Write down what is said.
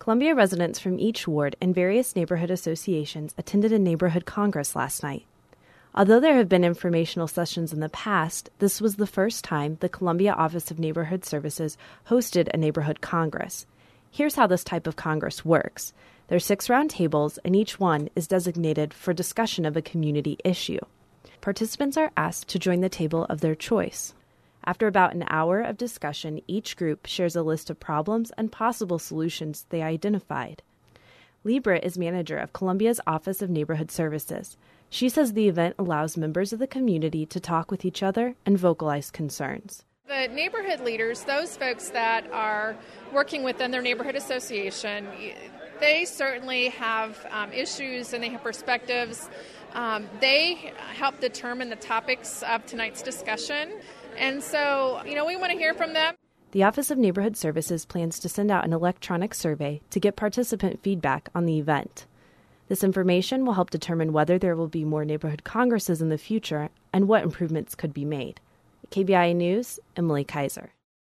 Columbia residents from each ward and various neighborhood associations attended a neighborhood congress last night. Although there have been informational sessions in the past, this was the first time the Columbia Office of Neighborhood Services hosted a neighborhood congress. Here's how this type of congress works. There are 6 round tables, and each one is designated for discussion of a community issue. Participants are asked to join the table of their choice. After about an hour of discussion, each group shares a list of problems and possible solutions they identified. Libra is manager of Columbia's Office of Neighborhood Services. She says the event allows members of the community to talk with each other and vocalize concerns. The neighborhood leaders, those folks that are working within their neighborhood association, they certainly have issues and they have perspectives. They help determine the topics of tonight's discussion. And so, we want to hear from them. The Office of Neighborhood Services plans to send out an electronic survey to get participant feedback on the event. This information will help determine whether there will be more neighborhood congresses in the future and what improvements could be made. KBIA News, Emily Kaiser.